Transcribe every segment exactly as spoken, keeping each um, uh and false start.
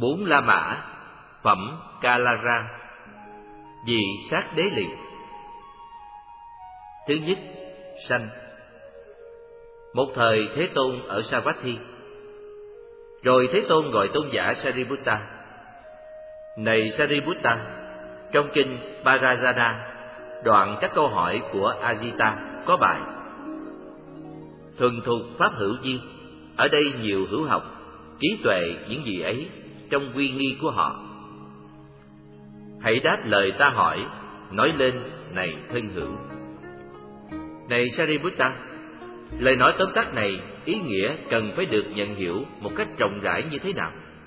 Bốn La Mã, phẩm Kalara, vị sát đế liệt. Thứ nhất, sanh. Một thời Thế Tôn ở Savatthi. Rồi Thế Tôn gọi tôn giả Sariputta: Này Sariputta, trong kinh Parajana, đoạn các câu hỏi của Ajita có bài: Thuần thục pháp hữu duyên, ở đây nhiều hữu học, trí tuệ những gì ấy trong uy nghi của họ. Hãy đáp lời ta hỏi, nói lên này thân hữu. Này Sariputta, lời nói tóm tắt này ý nghĩa cần phải được nhận hiểu một cách rộng rãi như thế nào?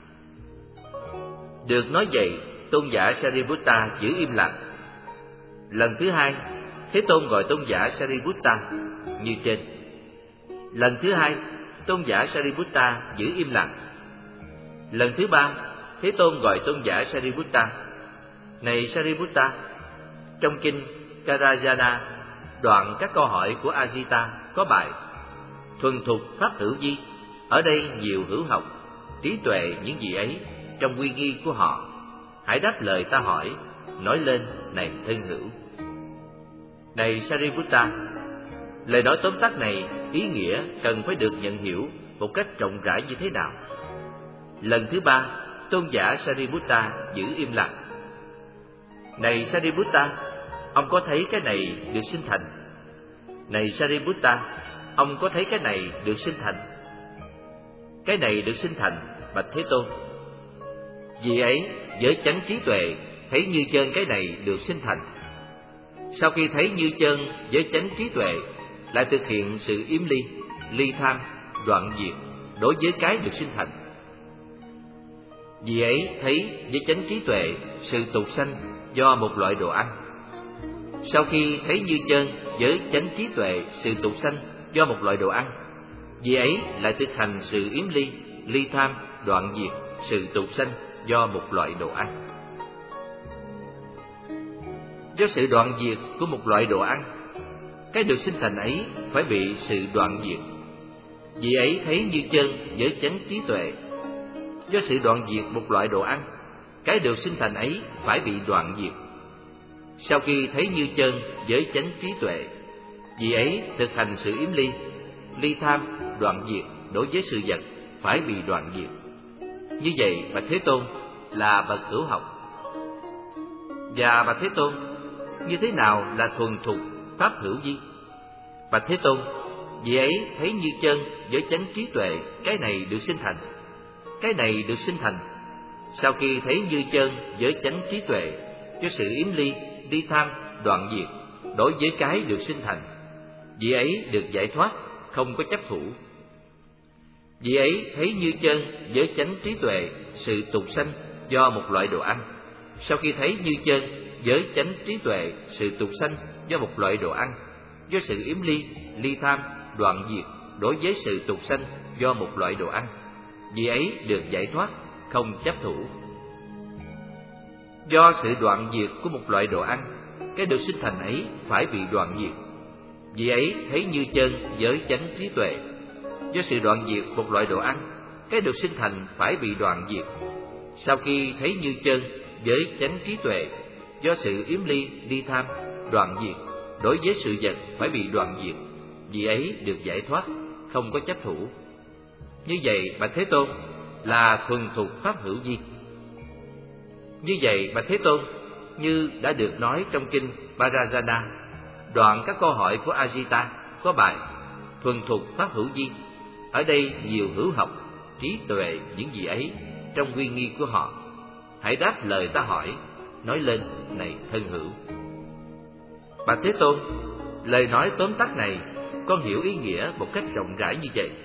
Được nói vậy, tôn giả Sariputta giữ im lặng. Lần thứ hai, Thế Tôn gọi tôn giả Sariputta như trên. Lần thứ hai, tôn giả Sariputta giữ im lặng. Lần thứ ba, Thế Tôn gọi tôn giả Sariputta: Này Sariputta, trong kinh Karajana, đoạn các câu hỏi của Ajita có bài: Thuần thục pháp hữu vi, ở đây nhiều hữu học, trí tuệ những gì ấy trong uy nghi của họ. Hãy đáp lời ta hỏi, nói lên này thân hữu. Này Sariputta, lời nói tóm tắt này ý nghĩa cần phải được nhận hiểu một cách rộng rãi như thế nào? Lần thứ ba, tôn giả Sariputta giữ im lặng. Này Sariputta, ông có thấy cái này được sinh thành? Này Sariputta, ông có thấy cái này được sinh thành? Cái này được sinh thành, bạch Thế Tôn. Vì ấy, với chánh trí tuệ thấy như chân cái này được sinh thành. Sau khi thấy như chân với chánh trí tuệ, lại thực hiện sự yếm ly, ly tham, đoạn diệt đối với cái được sinh thành. Vì ấy thấy với chánh trí tuệ sự tục sanh do một loại đồ ăn. Sau khi thấy như chân với chánh trí tuệ sự tục sanh do một loại đồ ăn, vì ấy lại thực hành sự yếm ly, ly tham, đoạn diệt sự tục sanh do một loại đồ ăn. Do sự đoạn diệt của một loại đồ ăn, cái được sinh thành ấy phải bị sự đoạn diệt. Vì ấy thấy như chân với chánh trí tuệ. Do sự đoạn diệt một loại đồ ăn, cái được sinh thành ấy phải bị đoạn diệt. Sau khi thấy như chân với chánh trí tuệ, vì ấy thực hành sự yếm ly, ly tham, đoạn diệt đối với sự vật phải bị đoạn diệt. Như vậy bạch Thế Tôn là bậc hữu học. Và bạch Thế Tôn, như thế nào là thuần thục pháp hữu vi? Bạch Thế Tôn, vì ấy thấy như chân với chánh trí tuệ, cái này được sinh thành. Cái này được sinh thành. Sau khi thấy như chân với chánh trí tuệ, cho sự yếm ly, ly tham, đoạn diệt đối với cái được sinh thành, vì ấy được giải thoát, không có chấp thủ. Vì ấy thấy như chân với chánh trí tuệ sự tục sanh do một loại đồ ăn. Sau khi thấy như chân với chánh trí tuệ sự tục sanh do một loại đồ ăn, do sự yếm ly, ly tham, đoạn diệt đối với sự tục sanh do một loại đồ ăn, vì ấy được giải thoát, không chấp thủ. Do sự đoạn diệt của một loại đồ ăn, cái được sinh thành ấy phải bị đoạn diệt. Vì ấy thấy như chân với chánh trí tuệ. Do sự đoạn diệt một loại đồ ăn, cái được sinh thành phải bị đoạn diệt. Sau khi thấy như chân với chánh trí tuệ, do sự yếm ly, ly tham, đoạn diệt đối với sự vật phải bị đoạn diệt, vì ấy được giải thoát, không có chấp thủ. Như vậy bạch Thế Tôn là thuần thục pháp hữu vi. Như vậy bạch Thế Tôn, như đã được nói trong kinh Parajana, đoạn các câu hỏi của Ajita có bài: Thuần thục pháp hữu vi, ở đây nhiều hữu học, trí tuệ những gì ấy trong uy nghi của họ. Hãy đáp lời ta hỏi, nói lên này thân hữu. Bạch Thế Tôn, lời nói tóm tắt này con hiểu ý nghĩa một cách rộng rãi như vậy.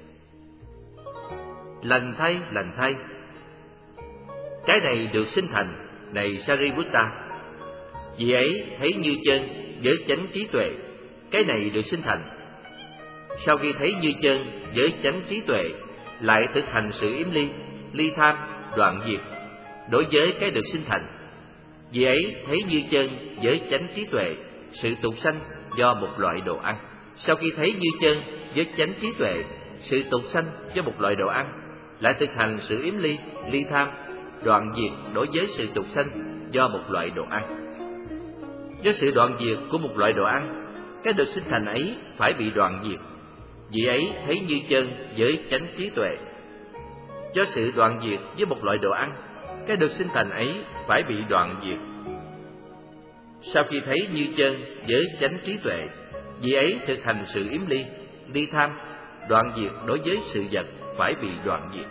Lành thay, lành thay, cái này được sinh thành, này Sariputta. Vì ấy thấy như chân với chánh trí tuệ, cái này được sinh thành. Sau khi thấy như chân với chánh trí tuệ, lại thực hành sự yếm ly, ly tham, đoạn diệt đối với cái được sinh thành. Vì ấy thấy như chân với chánh trí tuệ sự tục sanh do một loại đồ ăn. Sau khi thấy như chân với chánh trí tuệ sự tục sanh do một loại đồ ăn, lại thực hành sự yếm ly, ly tham, đoạn diệt đối với sự tục sanh do một loại đồ ăn. Do sự đoạn diệt của một loại đồ ăn, cái được sinh thành ấy phải bị đoạn diệt. Vị ấy thấy như chân với chánh trí tuệ. Do sự đoạn diệt với một loại đồ ăn, cái được sinh thành ấy phải bị đoạn diệt. Sau khi thấy như chân với chánh trí tuệ, vị ấy thực hành sự yếm ly, ly tham, đoạn diệt đối với sự vật phải bị đoạn diệt.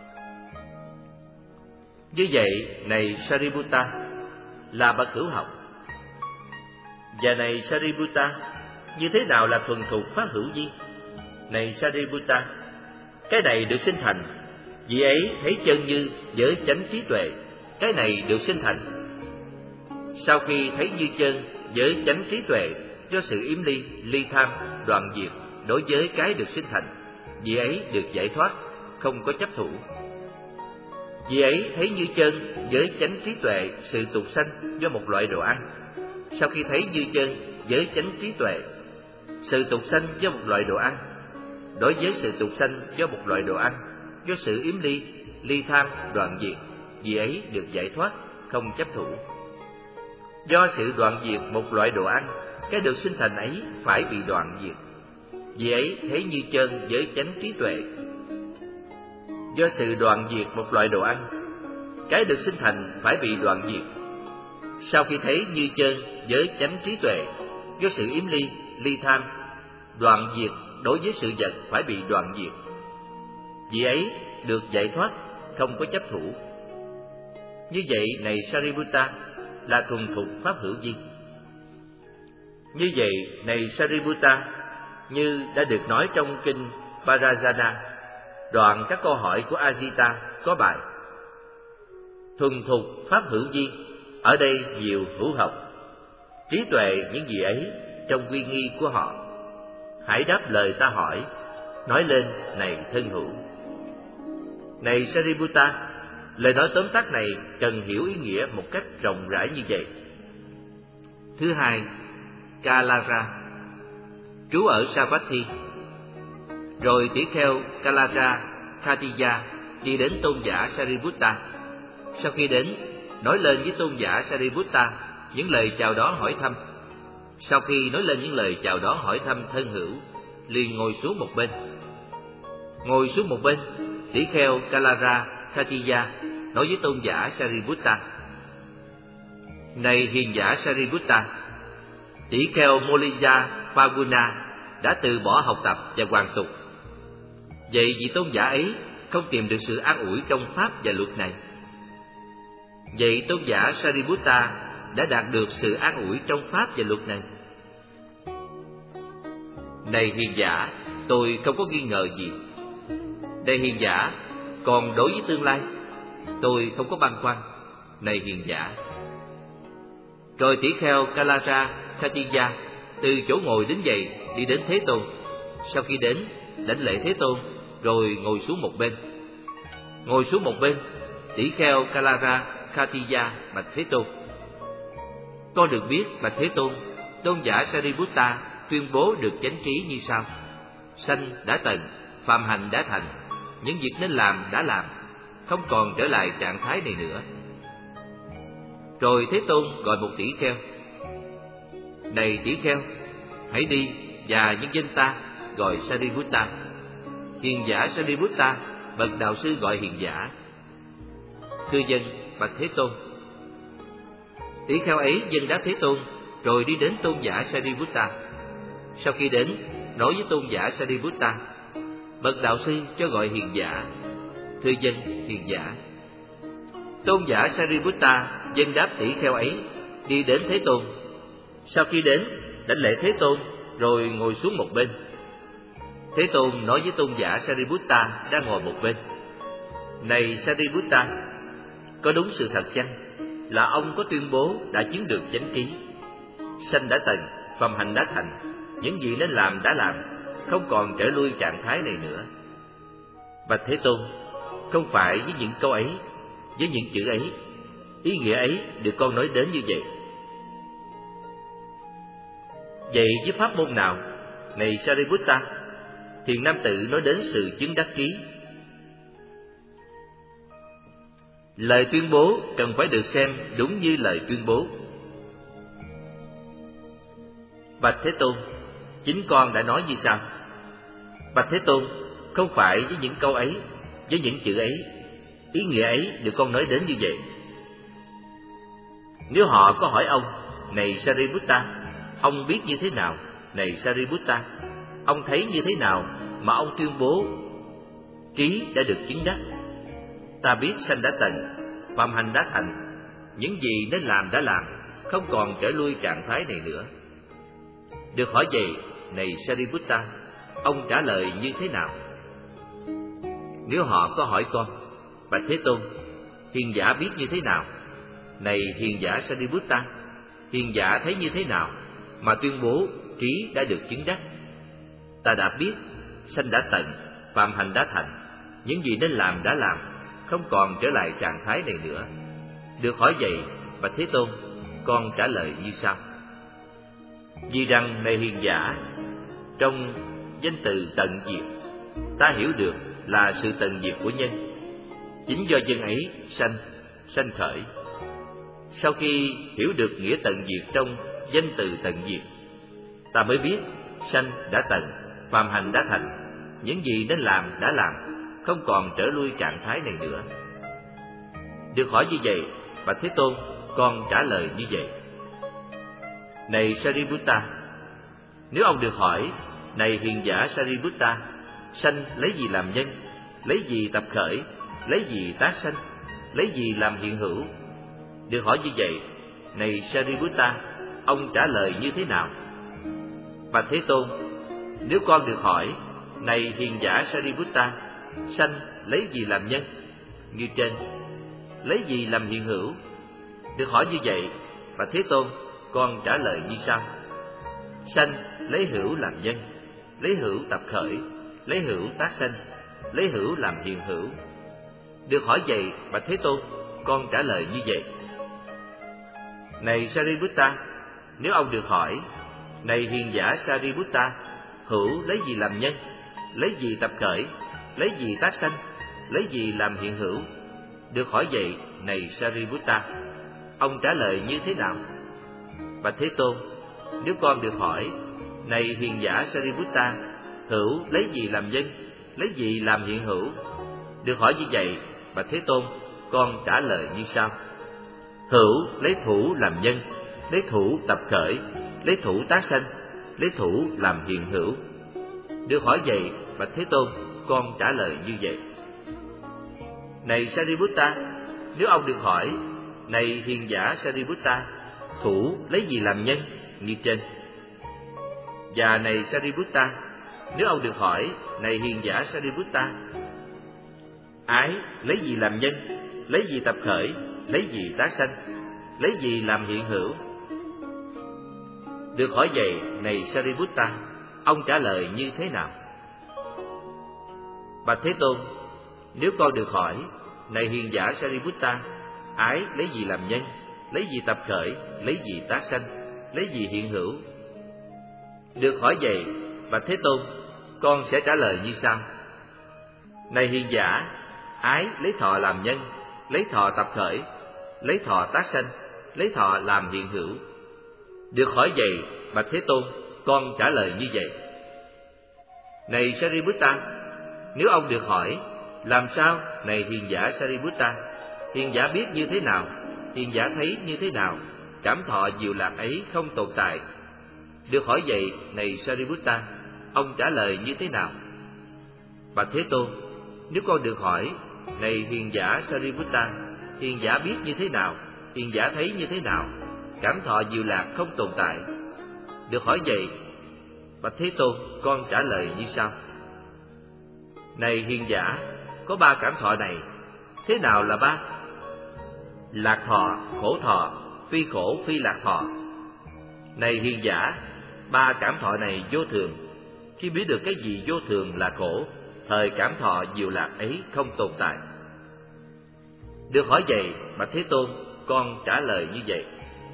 Như vậy, này Sariputta, là bậc hữu học. Và này Sariputta, như thế nào là thuần thục pháp hữu vi? Này Sariputta, cái này được sinh thành, vị ấy thấy chân như với chánh trí tuệ, cái này được sinh thành. Sau khi thấy như chân với chánh trí tuệ, do sự yếm ly, ly tham, đoạn diệt đối với cái được sinh thành, vị ấy được giải thoát, không có chấp thủ. Vị ấy thấy như chân với chánh trí tuệ sự tục sanh do một loại đồ ăn. Sau khi thấy như chân với chánh trí tuệ sự tục sanh do một loại đồ ăn, đối với sự tục sanh do một loại đồ ăn, do sự yếm ly, ly tham, đoạn diệt, vị ấy được giải thoát, không chấp thủ. Do sự đoạn diệt một loại đồ ăn, cái được sinh thành ấy phải bị đoạn diệt. Vị ấy thấy như chân với chánh trí tuệ. Do sự đoạn diệt một loại đồ ăn, cái được sinh thành phải bị đoạn diệt. Sau khi thấy như chân với chánh trí tuệ, do sự yếm ly, ly tham, đoạn diệt đối với sự vật phải bị đoạn diệt. Vị ấy được giải thoát, không có chấp thủ. Như vậy, này Sariputta, là thuần thục pháp hữu vi. Như vậy, này Sariputta, như đã được nói trong kinh Parajana, đoạn các câu hỏi của Ajita có bài thuần thục pháp hữu vi, ở đây nhiều hữu học, trí tuệ những gì ấy trong uy nghi của họ. Hãy đáp lời ta hỏi, nói lên này thân hữu. Này Sariputta, lời nói tóm tắt này cần hiểu ý nghĩa một cách rộng rãi như vậy. Thứ hai, Kalara, trú ở Savatthi. Rồi tỷ kheo Kalara Khatiya đi đến tôn giả Sariputta. Sau khi đến, nói lên với tôn giả Sariputta những lời chào đón hỏi thăm. Sau khi nói lên những lời chào đón hỏi thăm thân hữu, liền ngồi xuống một bên. Ngồi xuống một bên, tỷ kheo Kalara Khatiya nói với tôn giả Sariputta: Này hiền giả Sariputta, tỷ kheo Molija Paguna đã từ bỏ học tập và hoàn tục. Vậy vị tôn giả ấy không tìm được sự an ủi trong pháp và luật này. Vậy tôn giả Sariputta đã đạt được sự an ủi trong pháp và luật này. Này hiền giả, tôi không có nghi ngờ gì. Này hiền giả, còn đối với tương lai, tôi không có băn khoăn. Này hiền giả. Rồi tỷ kheo Kalara Khatiya từ chỗ ngồi đứng dậy đi đến Thế Tôn. Sau khi đến, đảnh lễ Thế Tôn, rồi ngồi xuống một bên. Ngồi xuống một bên, tỷ kheo Kalara Khatiya bạch Thế Tôn: Con được biết, bạch Thế Tôn, tôn giả Sariputta tuyên bố được chánh trí như sau: Sanh đã tận, phàm hành đã thành, những việc nên làm đã làm, không còn trở lại trạng thái này nữa. Rồi Thế Tôn gọi một tỷ kheo: Này tỷ kheo, hãy đi và nhân danh ta gọi Sariputta. Hiền giả Sariputta, bậc đạo sư gọi hiền giả. Thưa dân, bạch Thế Tôn. Tỷ kheo ấy dân đáp Thế Tôn, rồi đi đến tôn giả Sariputta. Sau khi đến, nói với tôn giả Sariputta: Bậc đạo sư cho gọi hiền giả. Thưa dân, hiền giả. Tôn giả Sariputta dân đáp tỷ kheo ấy, đi đến Thế Tôn. Sau khi đến, đảnh lễ Thế Tôn, rồi ngồi xuống một bên. Thế Tôn nói với tôn giả Sariputta đang ngồi một bên: Này Sariputta, có đúng sự thật chăng là ông có tuyên bố đã chứng được chánh trí? Sanh đã tận, phàm hành đã thành, những gì nên làm đã làm, không còn trở lui trạng thái này nữa. Bạch Thế Tôn, không phải với những câu ấy, với những chữ ấy, ý nghĩa ấy được con nói đến như vậy. Vậy với pháp môn nào, này Sariputta? Thiền nam tử nói đến sự chứng đắc trí. Lời tuyên bố cần phải được xem đúng như lời tuyên bố. Bạch Thế Tôn, chính con đã nói như sau. Bạch Thế Tôn, không phải với những câu ấy, với những chữ ấy, ý nghĩa ấy được con nói đến như vậy. Nếu họ có hỏi ông, này Sariputta, ông biết như thế nào? Này Sariputta, ông thấy như thế nào mà ông tuyên bố trí đã được chứng đắc? Ta biết sanh đã tận, phàm hành đã thành, những gì nên làm đã làm, không còn trở lui trạng thái này nữa. Được hỏi vậy, này Sariputta, ông trả lời như thế nào? Nếu họ có hỏi con, Bạch Thế Tôn, hiền giả biết như thế nào? Này hiền giả Sariputta, hiền giả thấy như thế nào mà tuyên bố trí đã được chứng đắc? Ta đã biết sanh đã tận, phàm hành đã thành, những gì nên làm đã làm, không còn trở lại trạng thái này nữa. Được hỏi vậy, Bạch Thế Tôn, con trả lời như sau. Vì rằng, này hiền giả, trong danh từ tận diệt, ta hiểu được là sự tận diệt của nhân. Chính do nhân ấy sanh, sanh khởi. Sau khi hiểu được nghĩa tận diệt trong danh từ tận diệt, ta mới biết sanh đã tận, phàm hành đã thành, những gì nên làm đã làm, không còn trở lui trạng thái này nữa. Được hỏi như vậy, Bạch Thế Tôn, con trả lời như vậy. Này Sariputta, nếu ông được hỏi, này hiền giả Sariputta, sanh lấy gì làm nhân, lấy gì tập khởi, lấy gì tác sanh, lấy gì làm hiện hữu? Được hỏi như vậy, này Sariputta, ông trả lời như thế nào? Bạch Thế Tôn, nếu con được hỏi, này hiền giả Sariputta, sanh lấy gì làm nhân, như trên, lấy gì làm hiện hữu? Được hỏi như vậy, Bạch Thế Tôn, con trả lời như sau. Sanh lấy hữu làm nhân, lấy hữu tập khởi, lấy hữu tác sanh, lấy hữu làm hiện hữu. Được hỏi vậy, Bạch Thế Tôn, con trả lời như vậy. Này Sariputta, nếu ông được hỏi, này hiền giả Sariputta, hữu lấy gì làm nhân, lấy gì tập khởi, lấy gì tác sanh, lấy gì làm hiện hữu? Được hỏi vậy, này Sariputta, ông trả lời như thế nào? Bạch Thế Tôn, nếu con được hỏi, này hiền giả Sariputta, hữu lấy gì làm nhân, lấy gì làm hiện hữu? Được hỏi như vậy, Bạch Thế Tôn, con trả lời như sau. Hữu lấy thủ làm nhân, lấy thủ tập khởi, lấy thủ tác sanh, lấy thủ làm hiện hữu. Được hỏi vậy, Bạch Thế Tôn, con trả lời như vậy. Này Sariputta, nếu ông được hỏi, này hiền giả Sariputta, thủ lấy gì làm nhân, như trên. Và này Sariputta, nếu ông được hỏi, này hiền giả Sariputta, ái lấy gì làm nhân, lấy gì tập khởi, lấy gì tác sanh, lấy gì làm hiện hữu? Được hỏi vậy, này Sariputta, ông trả lời như thế nào? Bạch Thế Tôn, nếu con được hỏi, này hiền giả Sariputta, ái lấy gì làm nhân, lấy gì tập khởi, lấy gì tác sanh, lấy gì hiện hữu? Được hỏi vậy, Bạch Thế Tôn, con sẽ trả lời như sau. Này hiền giả, ái lấy thọ làm nhân, lấy thọ tập khởi, lấy thọ tác sanh, lấy thọ làm hiện hữu. Được hỏi vậy, Bạch Thế Tôn, con trả lời như vậy. Này Sariputta, nếu ông được hỏi, làm sao, này hiền giả Sariputta, hiền giả biết như thế nào, hiền giả thấy như thế nào, cảm thọ diệu lạc ấy không tồn tại? Được hỏi vậy, này Sariputta, ông trả lời như thế nào? Bạch Thế Tôn, nếu con được hỏi, này hiền giả Sariputta, hiền giả biết như thế nào, hiền giả thấy như thế nào, cảm thọ diệu lạc không tồn tại? Được hỏi vậy, Bạch Thế Tôn, con trả lời như sau. Này hiền giả, có ba cảm thọ này, thế nào là ba? Lạc thọ, khổ thọ, phi khổ phi lạc thọ. Này hiền giả, ba cảm thọ này vô thường. Khi biết được cái gì vô thường là khổ, thời cảm thọ diệu lạc ấy không tồn tại. Được hỏi vậy, Bạch Thế Tôn, con trả lời như vậy.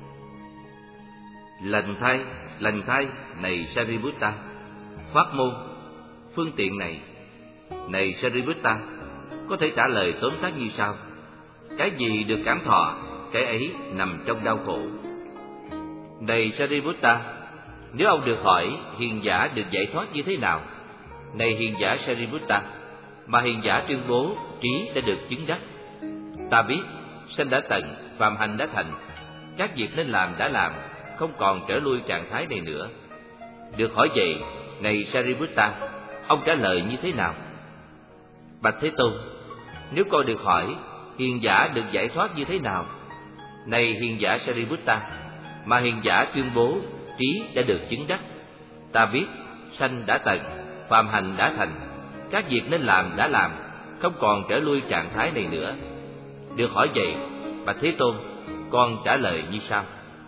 Lành thay, lành thay, này Sariputta, pháp môn, phương tiện này, này Sariputta, có thể trả lời tóm tắt như sau. cái gì được cảm thọ, cái ấy nằm trong đau khổ. Này Sariputta, nếu ông được hỏi hiền giả được giải thoát như thế nào, này hiền giả Sariputta, mà hiền giả tuyên bố trí đã được chứng đắc. Ta biết sanh đã tận, phàm hành đã thành, các việc nên làm đã làm, không còn trở lui trạng thái này nữa. Được hỏi vậy, này Sariputta, ông trả lời như thế nào? Bạch Thế Tôn, nếu con được hỏi hiền giả được giải thoát như thế nào, này hiền giả Sariputta, mà hiền giả tuyên bố trí đã được chứng đắc. Ta biết sanh đã tận, phàm hành đã thành, các việc nên làm đã làm, không còn trở lui trạng thái này nữa. Được hỏi vậy, Bạch Thế Tôn, con trả lời như sau.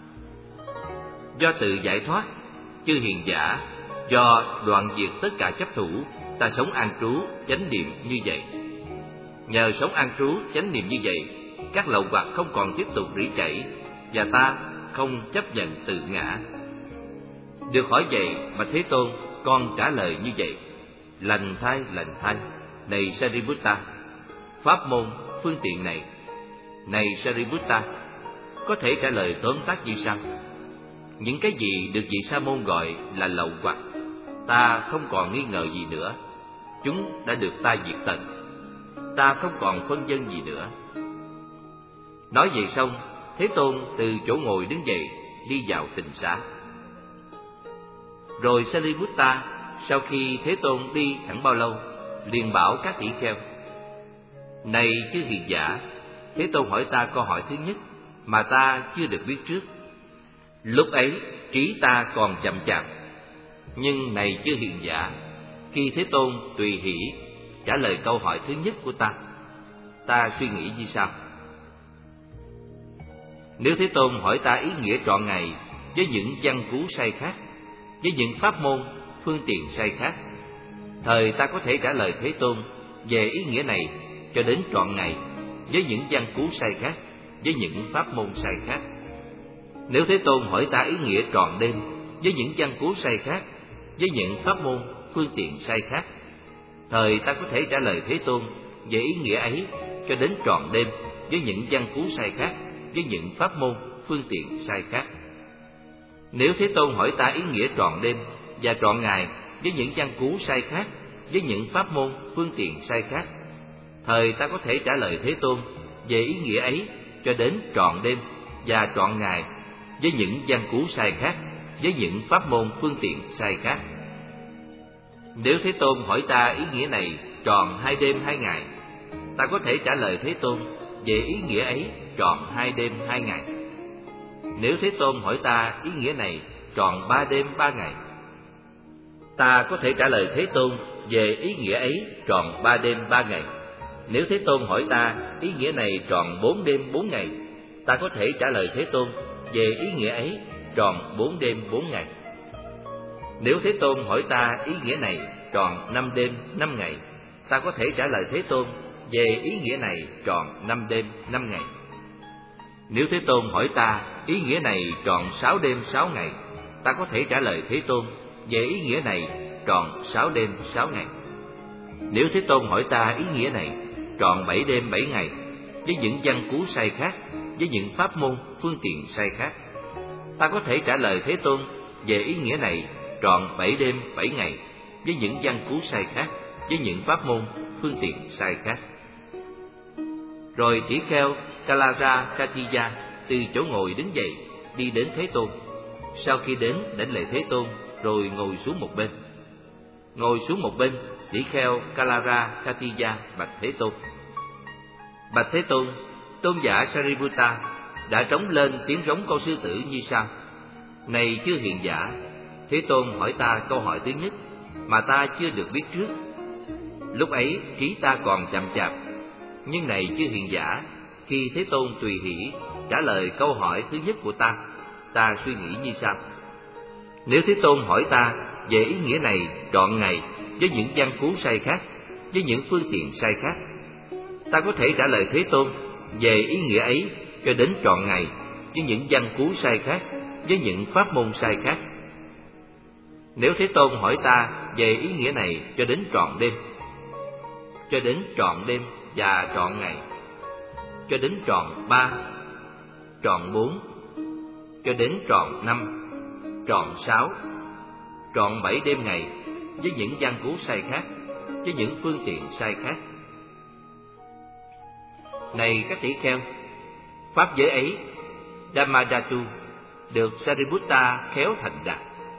Do tự giải thoát, chư hiền giả, do đoạn diệt tất cả chấp thủ, ta sống an trú, chánh niệm như vậy. Nhờ sống an trú, chánh niệm như vậy, các lậu hoặc không còn tiếp tục rỉ chảy, và ta không chấp nhận tự ngã. Được hỏi vậy, Bạch Thế Tôn, con trả lời như vậy. Lành thay, lành thay, này Sariputta, pháp môn phương tiện này. Này Sariputta, có thể trả lời tóm tắt như sau. Những cái gì được vị sa môn gọi là lậu hoặc, ta không còn nghi ngờ gì nữa. Chúng đã được ta diệt tận, ta không còn phân vân gì nữa. Nói vậy xong, Thế Tôn từ chỗ ngồi đứng dậy, đi vào tịnh xá. Rồi Sariputta, sau khi Thế Tôn đi chẳng bao lâu, liền bảo các tỷ kheo: Này chư hiền giả, Thế Tôn hỏi ta câu hỏi thứ nhất mà ta chưa được biết trước. Lúc ấy trí ta còn chậm chạp. Nhưng này chư hiền giả, khi Thế Tôn tùy hỷ trả lời câu hỏi thứ nhất của ta, ta suy nghĩ như sau. Nếu Thế Tôn hỏi ta ý nghĩa trọn ngày với những văn cú sai khác, với những pháp môn, phương tiện sai khác, thời ta có thể trả lời Thế Tôn về ý nghĩa này cho đến trọn ngày với những văn cú sai khác, với những pháp môn sai khác. Nếu Thế Tôn hỏi ta ý nghĩa trọn đêm với những văn cú sai khác, với những pháp môn, phương tiện sai khác, thời ta có thể trả lời Thế Tôn về ý nghĩa ấy cho đến trọn đêm với những văn cú sai khác, với những pháp môn, phương tiện sai khác. Nếu Thế Tôn hỏi ta ý nghĩa trọn đêm và trọn ngày với những văn cú sai khác, với những pháp môn, phương tiện sai khác, thời ta có thể trả lời Thế Tôn về ý nghĩa ấy cho đến trọn đêm và trọn ngày với những văn cú sai khác, với những pháp môn, phương tiện sai khác. Nếu Thế Tôn hỏi ta ý nghĩa này trọn hai đêm hai ngày, ta có thể trả lời Thế Tôn về ý nghĩa ấy trọn hai đêm hai ngày. Nếu Thế Tôn hỏi ta ý nghĩa này trọn ba đêm ba ngày, ta có thể trả lời Thế Tôn về ý nghĩa ấy trọn ba đêm ba ngày. Nếu Thế Tôn hỏi ta ý nghĩa này trọn bốn đêm bốn ngày, ta có thể trả lời Thế Tôn về ý nghĩa ấy trọn bốn đêm bốn ngày. Nếu Thế Tôn hỏi ta ý nghĩa này trọn năm đêm năm ngày, ta có thể trả lời Thế Tôn về ý nghĩa này trọn năm đêm năm ngày. Nếu Thế Tôn hỏi ta ý nghĩa này trọn sáu đêm sáu ngày, ta có thể trả lời Thế Tôn về ý nghĩa này trọn sáu đêm sáu ngày. Nếu Thế Tôn hỏi ta ý nghĩa này trọn bảy đêm bảy ngày, với những văn cú sai khác, với những pháp môn, phương tiện sai khác, ta có thể trả lời Thế Tôn về ý nghĩa này trọn bảy đêm bảy ngày, với những văn cú sai khác, với những pháp môn, phương tiện sai khác. Rồi tỷ kheo Kalara Katiya từ chỗ ngồi đứng dậy, đi đến Thế Tôn. Sau khi đến đảnh lễ Thế Tôn, rồi ngồi xuống một bên. Ngồi xuống một bên, tỷ kheo Kalara Katiya bạch Thế Tôn: Bạch Thế Tôn, tôn giả Sariputta đã trống lên tiếng rống con sư tử như sau: Này chư hiền giả, Thế Tôn hỏi ta câu hỏi thứ nhất mà ta chưa được biết trước. Lúc ấy trí ta còn chậm chạp. Nhưng này chư hiền giả, khi Thế Tôn tùy hỷ trả lời câu hỏi thứ nhất của ta, ta suy nghĩ như sau. Nếu Thế Tôn hỏi ta về ý nghĩa này trọn ngày với những văn cú sai khác, với những phương tiện sai khác, ta có thể trả lời Thế Tôn về ý nghĩa ấy cho đến trọn ngày với những văn cú sai khác, với những pháp môn sai khác. Nếu Thế Tôn hỏi ta về ý nghĩa này cho đến trọn đêm, cho đến trọn đêm và trọn ngày, cho đến tròn ba, tròn bốn, cho đến tròn năm, tròn sáu, tròn bảy đêm ngày với những văn cú sai khác, với những phương tiện sai khác. Này các tỷ kheo, pháp giới ấy, Dhammadhatu, được Sariputta khéo thành đạt.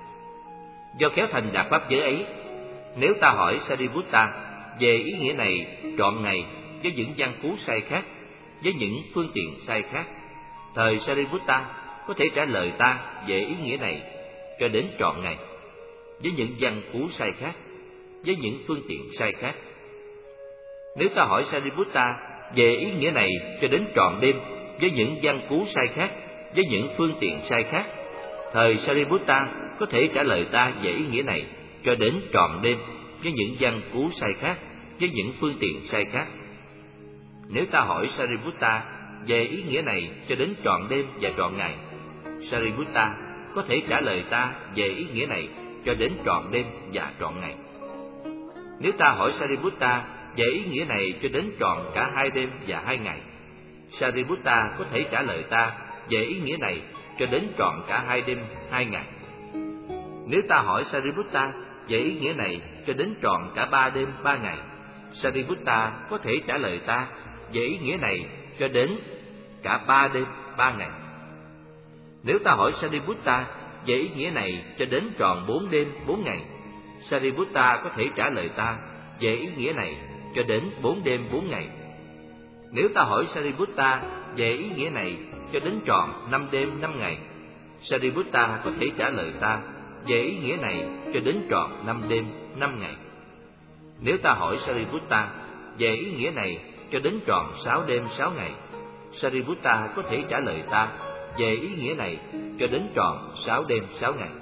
Do khéo thành đạt pháp giới ấy, nếu ta hỏi Sariputta về ý nghĩa này trọn ngày với những văn cú sai khác, với những phương tiện sai khác, thời Sariputta có thể trả lời ta về ý nghĩa này cho đến trọn ngày, với những văn cú sai khác, với những phương tiện sai khác. Nếu ta hỏi Sariputta về ý nghĩa này cho đến trọn đêm, với những văn cú sai khác, với những phương tiện sai khác, thời Sariputta có thể trả lời ta về ý nghĩa này cho đến trọn đêm, với những văn cú sai khác, với những phương tiện sai khác. Nếu ta hỏi Sariputta về ý nghĩa này cho đến trọn đêm và trọn ngày, Sariputta có thể trả lời ta về ý nghĩa này cho đến trọn đêm và trọn ngày. Nếu ta hỏi Sariputta về ý nghĩa này cho đến trọn cả hai đêm và hai ngày, Sariputta có thể trả lời ta về ý nghĩa này cho đến trọn cả hai đêm hai ngày. Nếu ta hỏi Sariputta về ý nghĩa này cho đến trọn cả ba đêm ba ngày, Sariputta có thể trả lời ta về ý nghĩa này cho đến cả ba đêm ba ngày. Nếu ta hỏi Sariputta về ý nghĩa này cho đến tròn bốn đêm bốn ngày, Sariputta có thể trả lời ta về ý nghĩa này cho đến bốn đêm bốn ngày. Nếu ta hỏi Sariputta về ý nghĩa này cho đến tròn năm đêm năm ngày, Sariputta có thể trả lời ta về ý nghĩa này cho đến tròn năm đêm năm ngày. Nếu ta hỏi Sariputta về ý nghĩa này cho đến tròn sáu đêm sáu ngày, Sariputta có thể trả lời ta về ý nghĩa này cho đến tròn sáu đêm sáu ngày.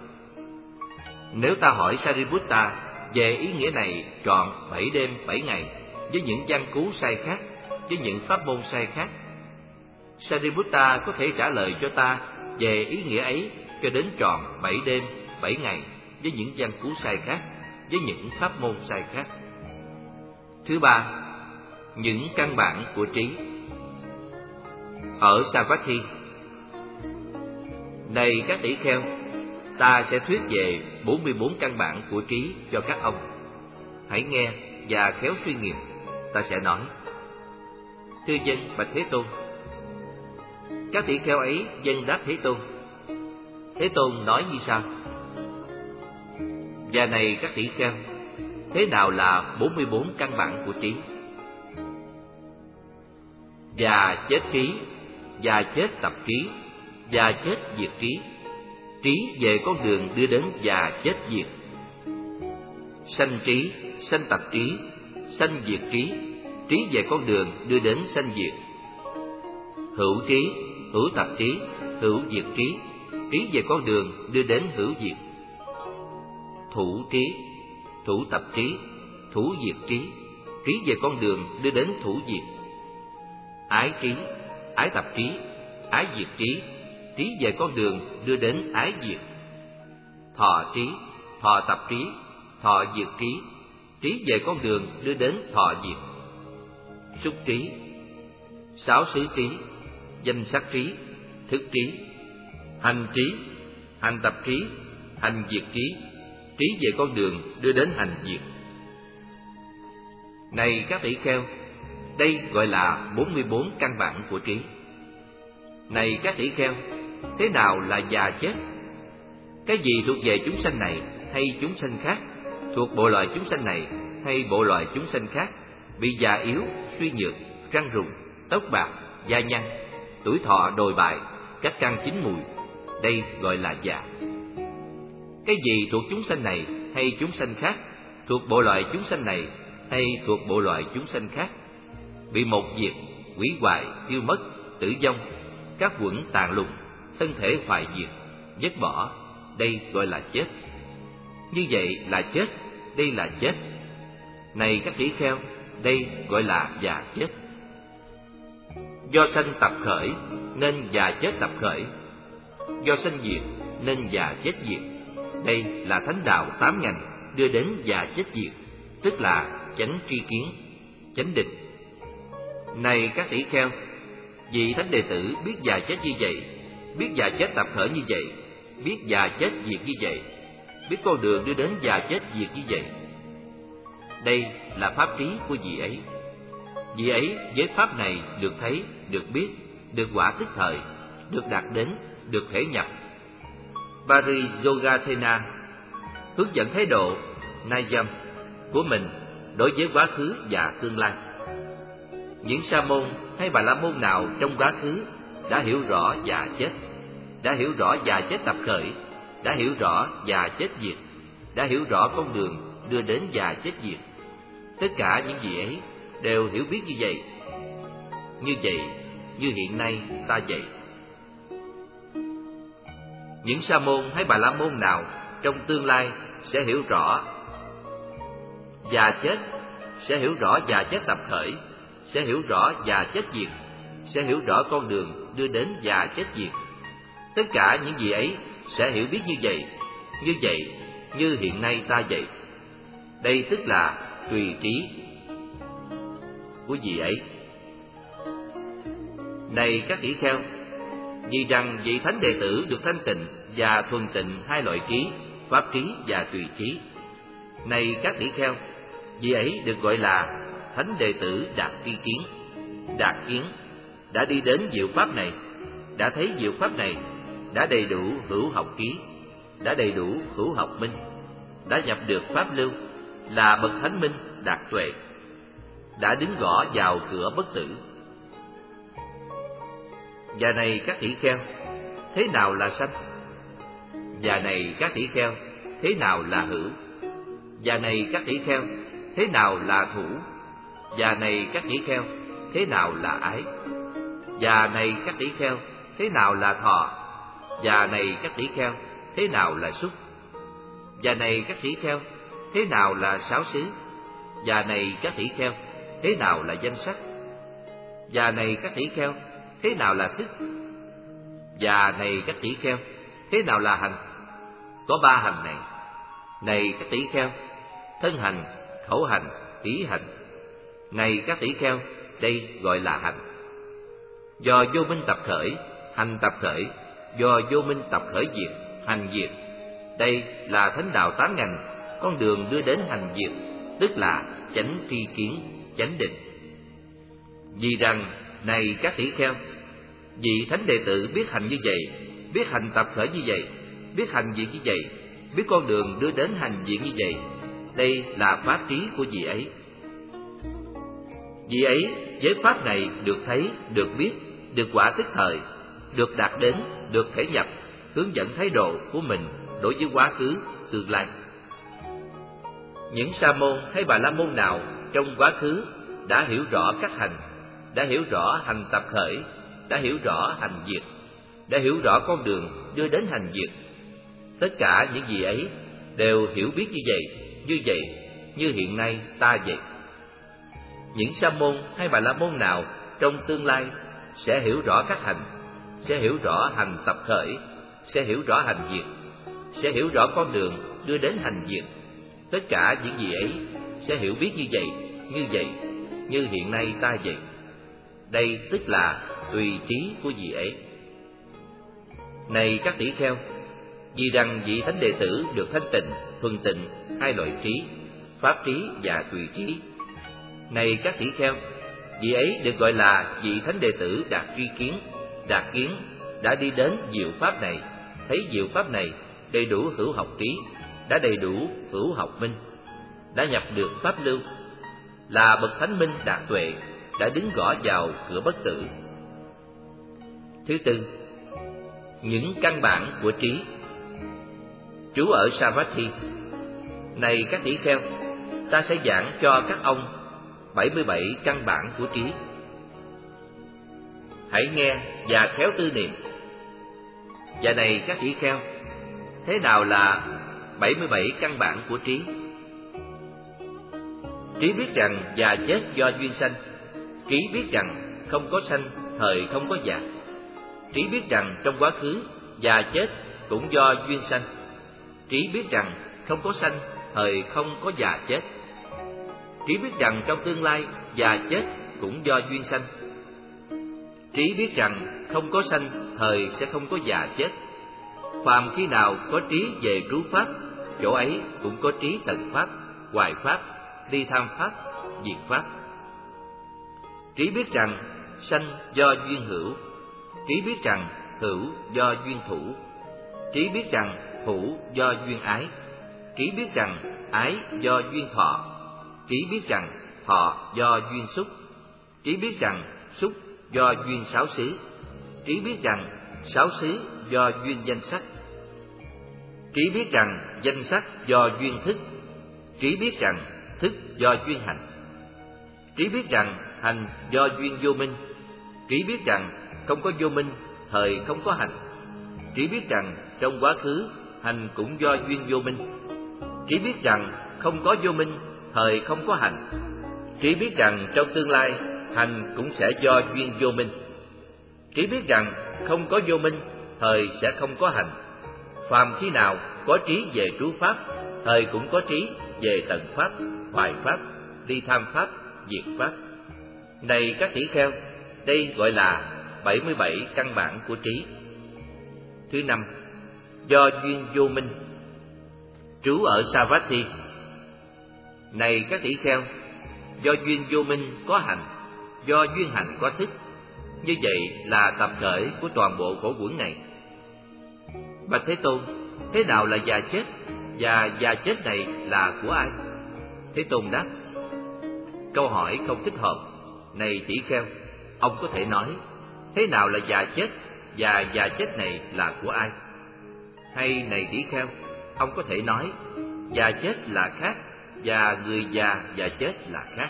Nếu ta hỏi Sariputta về ý nghĩa này trọn bảy đêm bảy ngày với những văn cú sai khác, với những pháp môn sai khác, Sariputta có thể trả lời cho ta về ý nghĩa ấy cho đến trọn bảy đêm bảy ngày với những văn cú sai khác, với những pháp môn sai khác. Thứ ba, những căn bản của trí. Ở Savatthi, này các tỷ kheo, ta sẽ thuyết về bốn mươi bốn căn bản của trí cho các ông. Hãy nghe và khéo suy nghiệm. Ta sẽ nói: thưa dân bạch Thế Tôn. Các tỷ kheo ấy dân đáp Thế Tôn. Thế Tôn nói như sau: và này các tỷ kheo, thế nào là bốn mươi bốn căn bản của trí? Và chết trí, và chết tập trí, và chết diệt trí. Trí về con đường đưa đến và chết diệt. Sanh trí, sanh tập trí, sanh diệt trí. Trí về con đường đưa đến sanh diệt. Hữu trí, hữu tập trí, hữu diệt trí. Trí về con đường đưa đến hữu diệt. Thủ trí, thủ tập trí, thủ diệt trí. Trí về con đường đưa đến thủ diệt. Ái trí, ái tập trí, ái diệt trí. Trí về con đường đưa đến ái diệt. Thọ trí, thọ tập trí, thọ diệt trí. Trí về con đường đưa đến thọ diệt. Xúc trí, sáu xứ trí, danh sắc trí, thức trí. Hành trí, hành tập trí, hành diệt trí. Trí về con đường đưa đến hành diệt. Này các tỷ kheo, đây gọi là bốn mươi bốn căn bản của trí. Này các tỷ kheo, thế nào là già chết? Cái gì thuộc về chúng sanh này hay chúng sanh khác, thuộc bộ loại chúng sanh này hay bộ loại chúng sanh khác, bị già yếu, suy nhược, răng rụng, tóc bạc, da nhăn, tuổi thọ đồi bại, các căn chín mùi, đây gọi là già. Cái gì thuộc chúng sanh này hay chúng sanh khác, thuộc bộ loại chúng sanh này hay thuộc bộ loại chúng sanh khác, bị một diệt, hủy hoại, tiêu mất, tử vong, các quẩn tàn lùng, thân thể hoại diệt, vứt bỏ, đây gọi là chết. Như vậy là chết, đây là chết. Này các tỷ kheo, đây gọi là già chết. Do sanh tập khởi nên già chết tập khởi, do sanh diệt nên già chết diệt. Đây là thánh đạo tám ngành đưa đến già chết diệt, tức là chánh tri kiến, chánh định. Này các tỷ kheo, Vị thánh đệ tử biết già chết như vậy, biết già chết tập khởi như vậy, biết già chết diệt như vậy, biết con đường đưa đến già chết diệt như vậy. Đây là pháp trí của vị ấy. Vị ấy với pháp này được thấy, được biết, được quả tức thời, được đạt đến, được thể nhập. Pariyogathena hướng dẫn thái độ Nayam của mình đối với quá khứ và tương lai. Những sa môn hay bà la môn nào trong quá khứ đã hiểu rõ già chết, đã hiểu rõ già chết tập khởi, đã hiểu rõ già chết diệt, đã hiểu rõ con đường đưa đến già chết diệt, tất cả những gì ấy đều hiểu biết như vậy. Như vậy, như hiện nay ta vậy. Những sa môn hay bà la môn nào trong tương lai sẽ hiểu rõ già chết, sẽ hiểu rõ già chết tập khởi, sẽ hiểu rõ già chết diệt, sẽ hiểu rõ con đường đưa đến già chết diệt. Tất cả những gì ấy sẽ hiểu biết như vậy, như vậy, như hiện nay ta vậy. Đây tức là tùy trí của vị ấy. Này các tỷ kheo, vì rằng vị thánh đệ tử được thanh tịnh và thuần tịnh hai loại trí, pháp trí và tùy trí. Này các tỷ kheo, vị ấy được gọi là thánh đệ tử đạt tri kiến, đạt kiến, đã đi đến diệu pháp này, đã thấy diệu pháp này, đã đầy đủ hữu học trí, đã đầy đủ hữu học minh, đã nhập được pháp lưu, là bậc thánh minh đạt tuệ, đã đứng gõ vào cửa bất tử. Và này các tỷ kheo, thế nào là sanh? Và này các tỷ kheo, thế nào là hữu? Và này các tỷ kheo, thế nào là thủ? Và này các tỷ kheo, thế nào là ái? Và này các tỷ kheo, thế nào là thọ? Và này các tỷ kheo, thế nào là xúc? Và này các tỷ kheo, thế nào là sáu xứ? Và này các tỷ kheo, thế nào là danh sắc? Và này các tỷ kheo, thế nào là thức? Và này các tỷ kheo, thế nào là hành? Có ba hành này. Này các tỷ kheo, thân hành, khẩu hành, ý hành. Này các tỷ kheo, đây gọi là hành. Do vô minh tập khởi, hành tập khởi, do vô minh tập khởi diệt, hành diệt. Đây là thánh đạo tám ngành, con đường đưa đến hành diệt, tức là chánh tri kiến, chánh định. Vì rằng, này các tỷ kheo, vị thánh đệ tử biết hành như vậy, biết hành tập khởi như vậy, biết hành diệt như vậy, biết con đường đưa đến hành diệt như vậy. Đây là pháp trí của vị ấy. Vị ấy với pháp này được thấy, được biết, được quả tức thời, được đạt đến, được thể nhập, hướng dẫn thái độ của mình đối với quá khứ, tương lai. Những sa môn hay bà la môn nào trong quá khứ đã hiểu rõ các hành, đã hiểu rõ hành tập khởi, đã hiểu rõ hành diệt, đã hiểu rõ con đường đưa đến hành diệt. Tất cả những gì ấy đều hiểu biết như vậy, như vậy, như hiện nay ta vậy. Những sa môn hay bà la môn nào trong tương lai sẽ hiểu rõ các hành, sẽ hiểu rõ hành tập khởi, sẽ hiểu rõ hành diệt, sẽ hiểu rõ con đường đưa đến hành diệt. Tất cả những gì ấy sẽ hiểu biết như vậy, như vậy, như hiện nay ta vậy. Đây tức là tùy trí của vị ấy. Này các tỷ kheo, vì rằng vị thánh đệ tử được thanh tịnh, thuần tịnh hai loại trí, pháp trí và tùy trí. Này các tỷ kheo, vị ấy được gọi là vị thánh đệ tử đạt tri kiến, đạt kiến, đã đi đến diệu pháp này, thấy diệu pháp này, đầy đủ hữu học trí, đã đầy đủ hữu học minh, đã nhập được pháp lưu, là bậc thánh minh đạt tuệ, đã đứng gõ vào cửa bất tử. Thứ tư, những căn bản của trí. Trú ở Savatthi. Này các tỷ kheo, ta sẽ giảng cho các ông bảy mươi bảy căn bản của trí. Hãy nghe và khéo tư niệm. Và này các tỷ kheo, thế nào là bảy mươi bảy căn bản của trí? Trí biết rằng già chết do duyên sanh. Trí biết rằng không có sanh thời không có già. Trí biết rằng trong quá khứ già chết cũng do duyên sanh. Trí biết rằng không có sanh thời không có già chết. Trí biết rằng trong tương lai già chết cũng do duyên sanh. Trí biết rằng không có sanh, thời sẽ không có già chết. Phàm khi nào có trí về trú pháp, chỗ ấy cũng có trí tận pháp, hoài pháp, ly tham pháp, diệt pháp. Trí biết rằng sanh do duyên hữu, trí biết rằng hữu do duyên thủ, trí biết rằng thủ do duyên ái, trí biết rằng ái do duyên thọ, trí biết rằng thọ do duyên xúc, trí biết rằng xúc do duyên sáu xứ, trí biết rằng sáu xứ do duyên danh sắc, trí biết rằng danh sắc do duyên thức, trí biết rằng thức do duyên hành, trí biết rằng hành do duyên vô minh, trí biết rằng không có vô minh, thời không có hành, trí biết rằng trong quá khứ hành cũng do duyên vô minh, trí biết rằng không có vô minh, thời không có hành, trí biết rằng trong tương lai hành cũng sẽ do duyên vô minh, trí biết rằng không có vô minh, thời sẽ không có hành. Phàm khi nào có trí về trú pháp, thời cũng có trí về tận pháp, hoài pháp, ly tham pháp, diệt pháp. Này các tỷ kheo, đây gọi là bảy mươi bảy căn bản của trí. Thứ năm, do duyên vô minh, trú ở Savatthi. Này các tỷ kheo, do duyên vô minh có hành, do duyên hành có thức. Như vậy là tập khởi của toàn bộ khổ quẩn này. Bạch Thế Tôn, thế nào là già chết, và già chết này là của ai? Thế Tôn đáp: câu hỏi không thích hợp. Này tỷ kheo, ông có thể nói thế nào là già chết, và già chết này là của ai? Hay này tỷ kheo, ông có thể nói già chết là khác, và người già và chết là khác.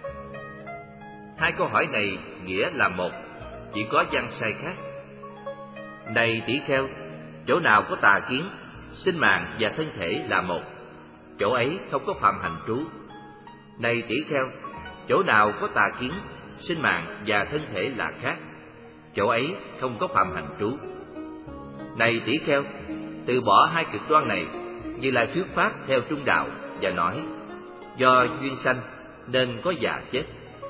Hai câu hỏi này nghĩa là một, chỉ có văn sai khác. Này tỷ kheo, chỗ nào có tà kiến, sinh mạng và thân thể là một, chỗ ấy không có phạm hành trú. Này tỷ kheo, chỗ nào có tà kiến, sinh mạng và thân thể là khác, chỗ ấy không có phạm hành trú. Này tỷ kheo, từ bỏ hai cực đoan này, Như Lai thuyết pháp theo trung đạo và nói: do duyên sanh nên có già chết.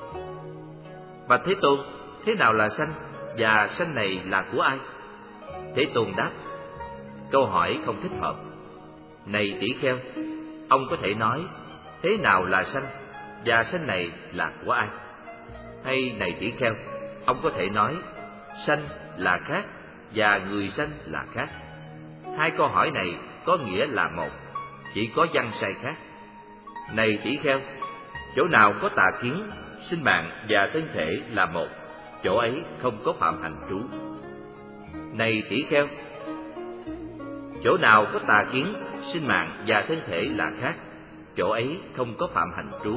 Bạch Thế Tôn, thế nào là sanh, và sanh này là của ai? Thế Tôn đáp: câu hỏi không thích hợp. Này tỷ kheo, ông có thể nói thế nào là sanh, và sanh này là của ai? Hay này tỷ kheo, ông có thể nói sanh là khác, và người sanh là khác. Hai câu hỏi này có nghĩa là một, chỉ có văn sai khác. Này tỷ kheo, chỗ nào có tà kiến, sinh mạng và thân thể là một, chỗ ấy không có phạm hành trú. Này tỷ kheo, chỗ nào có tà kiến, sinh mạng và thân thể là khác, chỗ ấy không có phạm hành trú.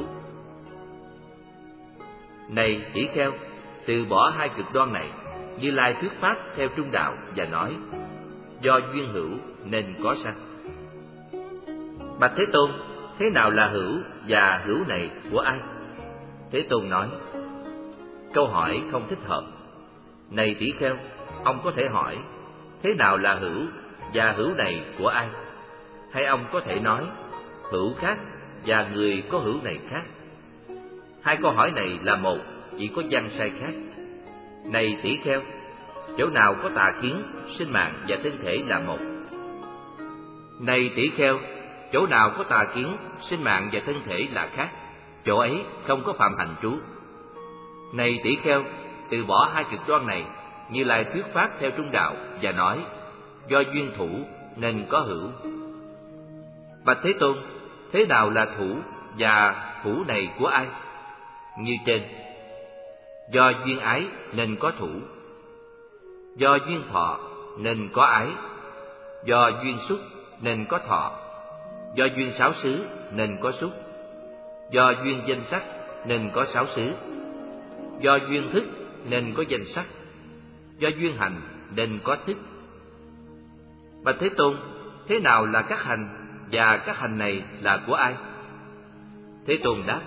Này tỷ kheo, từ bỏ hai cực đoan này, Như Lai thuyết pháp theo trung đạo và nói: do duyên hữu nên có sanh. Bạch Thế Tôn, thế nào là hữu, và hữu này của ai? Thế Tôn nói: câu hỏi không thích hợp. Này tỷ kheo, ông có thể hỏi thế nào là hữu, và hữu này của ai? Hay ông có thể nói hữu khác, và người có hữu này khác. Hai câu hỏi này là một, chỉ có văn sai khác. Này tỷ kheo, chỗ nào có tà kiến, sinh mạng và thân thể là một. Này tỷ kheo, chỗ nào có tà kiến, sinh mạng và thân thể là khác, chỗ ấy không có phạm hành trú. Này tỷ kheo, từ bỏ hai cực đoan này, Như Lai thuyết pháp theo trung đạo và nói: do duyên thủ nên có hữu. Bạch Thế Tôn, thế nào là thủ, và thủ này của ai? Như trên: do duyên ái nên có thủ, do duyên thọ nên có ái, do duyên xúc nên có thọ, do duyên sáu xứ nên có xúc, do duyên danh sắc nên có sáu xứ, do duyên thức nên có danh sắc, do duyên hành nên có thức. Bạch Thế Tôn, thế nào là các hành, và các hành này là của ai? Thế Tôn đáp: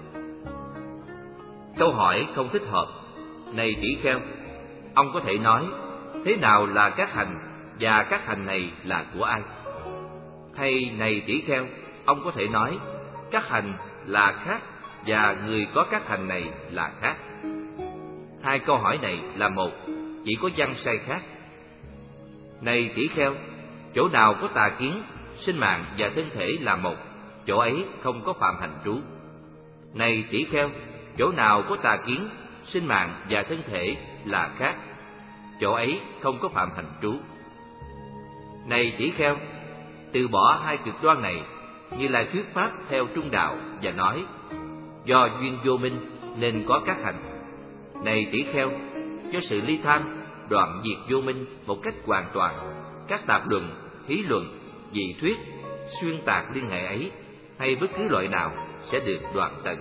câu hỏi không thích hợp. Này tỷ kheo, ông có thể nói thế nào là các hành, và các hành này là của ai? Hay này tỷ kheo, ông có thể nói các hành là khác, và người có các hành này là khác. Hai câu hỏi này là một, chỉ có văn sai khác. Này tỷ kheo, chỗ nào có tà kiến, sinh mạng và thân thể là một, chỗ ấy không có phạm hành trú. Này tỷ kheo, chỗ nào có tà kiến, sinh mạng và thân thể là khác, chỗ ấy không có phạm hành trú. Này tỷ kheo, từ bỏ hai cực đoan này, Như Lai thuyết pháp theo trung đạo và nói: do duyên vô minh nên có các hành. Này tỷ kheo, do sự ly tham đoạn diệt vô minh một cách hoàn toàn, các tạp luận, hí luận, dị thuyết, xuyên tạc liên hệ ấy hay bất cứ loại nào sẽ được đoạn tận.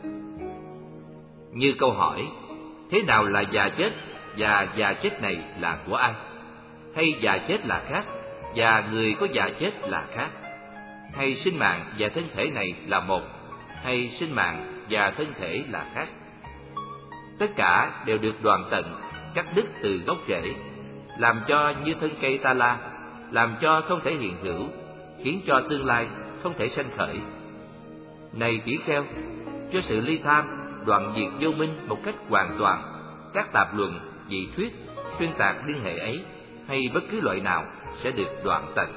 Như câu hỏi: thế nào là già chết, và già chết này là của ai? Hay già chết là khác, và người có già chết là khác? Hay sinh mạng và thân thể này là một, hay sinh mạng và thân thể là khác? Tất cả đều được đoạn tận, cắt đứt từ gốc rễ, làm cho như thân cây ta la, làm cho không thể hiện hữu, khiến cho tương lai không thể sanh khởi. Này tỷ kheo, cho sự ly tham đoạn diệt vô minh một cách hoàn toàn, các tạp luận, dị thuyết, xuyên tạc liên hệ ấy hay bất cứ loại nào sẽ được đoạn tận.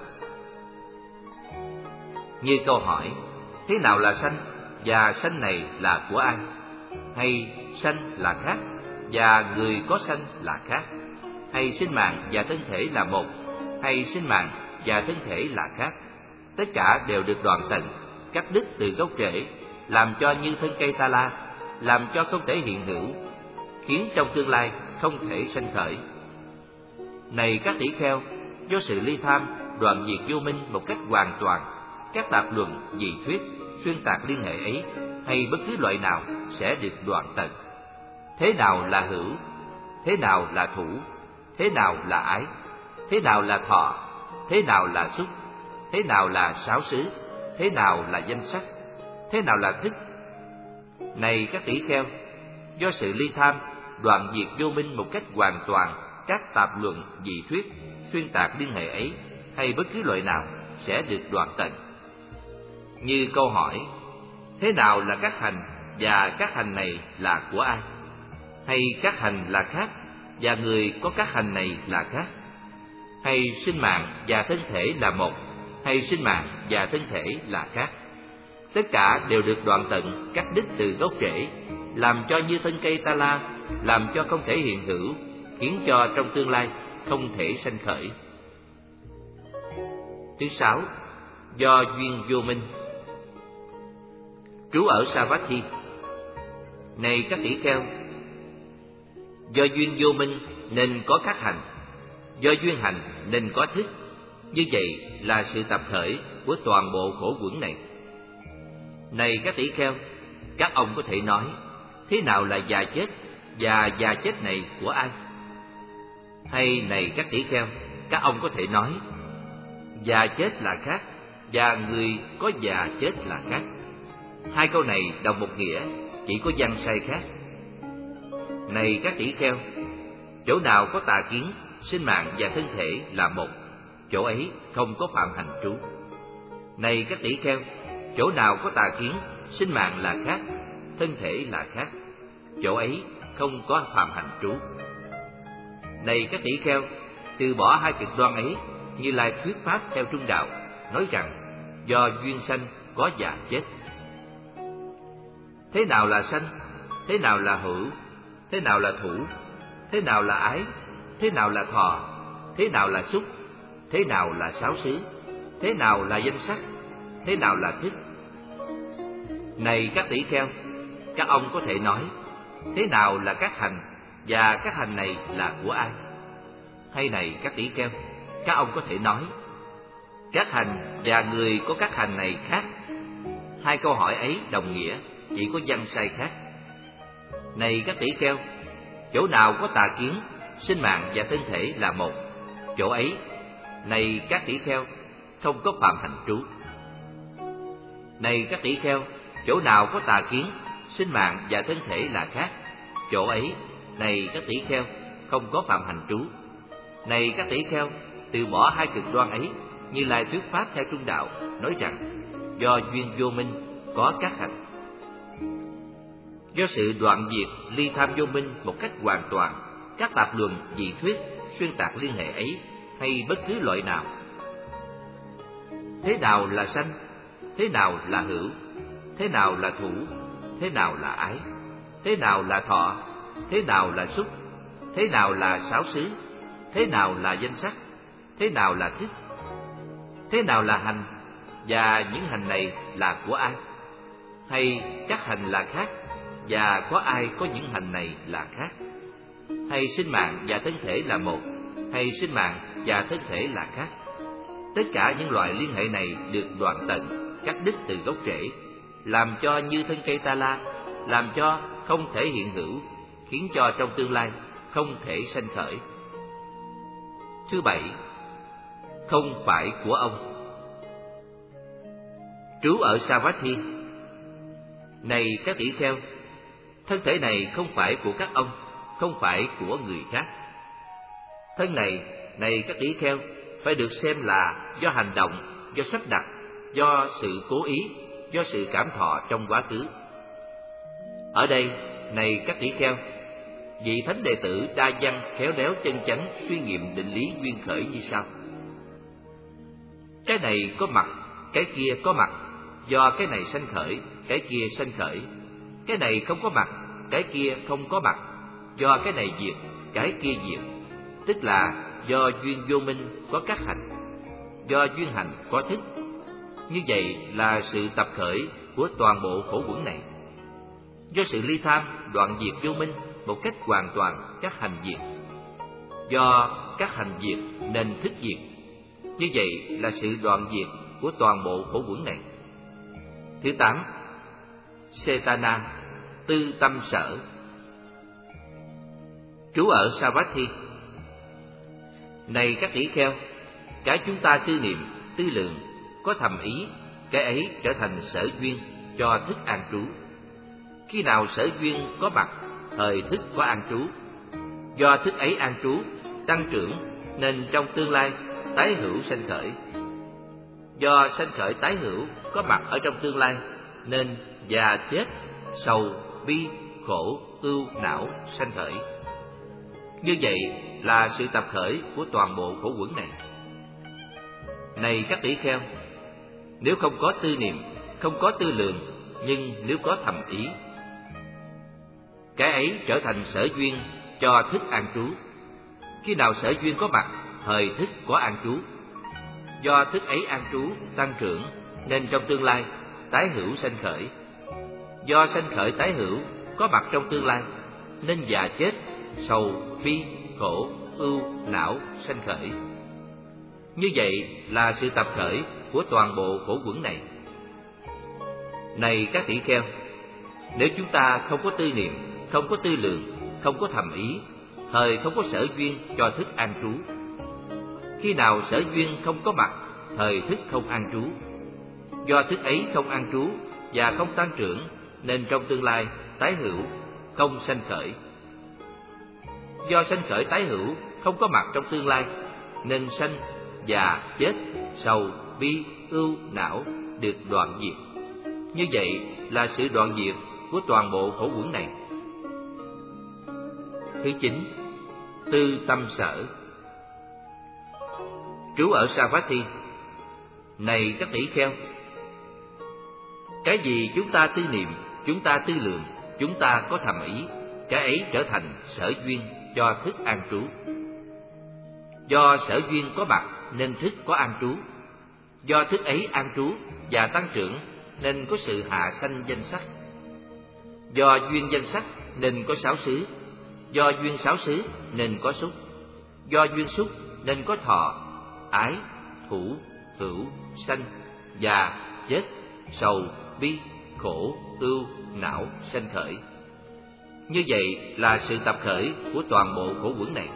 Như câu hỏi: thế nào là sanh, và sanh này là của ai? Hay sanh là khác, và người có sanh là khác? Hay sinh mạng và thân thể là một, hay sinh mạng và thân thể là khác? Tất cả đều được đoạn tận, cắt đứt từ gốc rễ, làm cho như thân cây ta la, làm cho không thể hiện hữu, khiến trong tương lai không thể sanh khởi. Này các tỷ kheo, do sự ly tham đoạn diệt vô minh một cách hoàn toàn, các tạp luận, dị thuyết, xuyên tạc liên hệ ấy hay bất cứ loại nào sẽ được đoạn tận. Thế nào là hữu? Thế nào là thủ? Thế nào là ái? Thế nào là thọ? Thế nào là xúc? Thế nào là sáo xứ? Thế nào là danh sắc? Thế nào là thức? Này các tỷ kheo, do sự ly tham đoạn diệt vô minh một cách hoàn toàn, các tạp luận, dị thuyết, xuyên tạc liên hệ ấy hay bất cứ loại nào sẽ được đoạn tận. Như câu hỏi: thế nào là các hành, và các hành này là của ai? Hay các hành là khác, và người có các hành này là khác? Hay sinh mạng và thân thể là một, hay sinh mạng và thân thể là khác? Tất cả đều được đoạn tận, cắt đứt từ gốc rễ, làm cho như thân cây ta la, làm cho không thể hiện hữu, khiến cho trong tương lai không thể sanh khởi. Thứ sáu, do duyên vô minh. Trú ở Savatthi. Này các tỷ kheo, do duyên vô minh nên có các hành, do duyên hành nên có thức. Như vậy là sự tập khởi của toàn bộ khổ quẩn này. Này các tỷ kheo, các ông có thể nói: thế nào là già chết, và già chết này của ai? Hay này các tỷ kheo, các ông có thể nói: già chết là khác, và người có già chết là khác. Hai câu này đồng một nghĩa, chỉ có văn sai khác. Này các tỷ kheo, chỗ nào có tà kiến, sinh mạng và thân thể là một, chỗ ấy không có phạm hành trú. Này các tỷ kheo, chỗ nào có tà kiến, sinh mạng là khác, thân thể là khác, chỗ ấy không có phạm hành trú. Này các tỷ kheo, từ bỏ hai cực đoan ấy, Như Lai thuyết pháp theo trung đạo, nói rằng do duyên sanh có già chết. Thế nào là sanh? Thế nào là hữu? Thế nào là thủ? Thế nào là ái? Thế nào là thọ? Thế nào là xúc? Thế nào là sáo xứ? Thế nào là danh sắc? Thế nào là thức? Này các tỷ kheo, các ông có thể nói: thế nào là các hành, và các hành này là của ai? Hay này các tỷ kheo, các ông có thể nói: các hành và người có các hành này khác. Hai câu hỏi ấy đồng nghĩa, chỉ có văn sai khác. Này các tỷ kheo, chỗ nào có tà kiến, sinh mạng và thân thể là một, chỗ ấy, này các tỷ kheo, không có phạm hành trú. Này các tỷ kheo, chỗ nào có tà kiến, sinh mạng và thân thể là khác, chỗ ấy, này các tỷ kheo, không có phạm hành trú. Này các tỷ kheo, từ bỏ hai cực đoan ấy, Như Lai thuyết pháp theo trung đạo, nói rằng do duyên vô minh có các hành. Do sự đoạn diệt ly tham vô minh một cách hoàn toàn, các tạp luận, dị thuyết, xuyên tạc liên hệ ấy hay bất cứ loại nào. Thế nào là sanh? Thế nào là hữu? Thế nào là thủ? Thế nào là ái? Thế nào là thọ? Thế nào là xúc? Thế nào là xáo xứ? Thế nào là danh sắc? Thế nào là thức? Thế nào là hành? Và những hành này là của ai? Hay các hành là khác, và có ai có những hành này là khác? Hay sinh mạng và thân thể là một, hay sinh mạng và thân thể là khác? Tất cả những loại liên hệ này được đoạn tận, cắt đứt từ gốc rễ, làm cho như thân cây ta la, làm cho không thể hiện hữu, khiến cho trong tương lai không thể sanh khởi. Thứ bảy, không phải của ông. Trú ở Savatthi. Này các tỷ kheo, thân thể này không phải của các ông, không phải của người khác. Thân này, này các tỷ kheo, phải được xem là do hành động, do sắp đặt, do sự cố ý, do sự cảm thọ trong quá khứ. Ở đây, này các tỷ kheo, vị thánh đệ tử đa văn khéo léo chân chánh suy nghiệm định lý duyên khởi như sau: cái này có mặt, cái kia có mặt, do cái này sanh khởi, cái kia sanh khởi. Cái này không có mặt, cái kia không có mặt, do cái này diệt, cái kia diệt. Tức là do duyên vô minh có các hành, do duyên hành có thức. Như vậy là sự tập khởi của toàn bộ khổ quẩn này. Do sự ly tham đoạn diệt vô minh một cách hoàn toàn các hành diệt. Do các hành diệt nên thức diệt. Như vậy là sự đoạn diệt của toàn bộ khổ quẩn này. Thứ tám, Setana, tư tâm sở. Trú ở Savatthi. Này các tỷ kheo, cái chúng ta tư niệm, tư lượng, có thầm ý, cái ấy trở thành sở duyên cho thức an trú. Khi nào sở duyên có mặt, thời thức có an trú. Do thức ấy an trú, tăng trưởng, nên trong tương lai tái hữu sanh khởi. Do sanh khởi tái hữu có mặt ở trong tương lai, nên già chết, sầu, bi, khổ, ưu, não sanh khởi. Như vậy là sự tập khởi của toàn bộ khổ quẩn này. Này các tỷ kheo, nếu không có tư niệm, không có tư lượng, nhưng nếu có thầm ý, cái ấy trở thành sở duyên cho thức an trú. Khi nào sở duyên có mặt, thời thức có an trú. Do thức ấy an trú, tăng trưởng, nên trong tương lai tái hữu sanh khởi. Do sanh khởi tái hữu có mặt trong tương lai, nên già chết, sầu, bi, khổ, ưu, não sanh khởi. Như vậy là sự tập khởi của toàn bộ khổ quẩn này. Này các tỷ kheo, nếu chúng ta không có tư niệm, không có tư lượng, không có thầm ý, thời không có sở duyên cho thức an trú. Khi nào sở duyên không có mặt, thời thức không an trú. Do thức ấy không an trú và không tăng trưởng, nên trong tương lai tái hữu, không sanh khởi. Do sanh khởi tái hữu không có mặt trong tương lai, nên sanh, già, chết, sầu, bi, ưu, não được đoạn diệt. Như vậy là sự đoạn diệt của toàn bộ khổ quẩn này. Thứ chín, tư tâm sở. Trú ở Savatthi. Này các tỷ kheo, cái gì chúng ta tư niệm, chúng ta tư lượng, chúng ta có thầm ý, cái ấy trở thành sở duyên cho thức an trú. Do sở duyên có mặt nên thức có an trú. Do thức ấy an trú và tăng trưởng, nên có sự hạ sanh danh sắc. Do duyên danh sắc nên có sáu xứ. Do duyên sáu xứ nên có xúc. Do duyên xúc nên có thọ, ái, thủ, hữu, sanh, già, chết, sầu, bi, khổ, ưu, não sanh khởi. Như vậy là sự tập khởi của toàn bộ khổ quẩn này.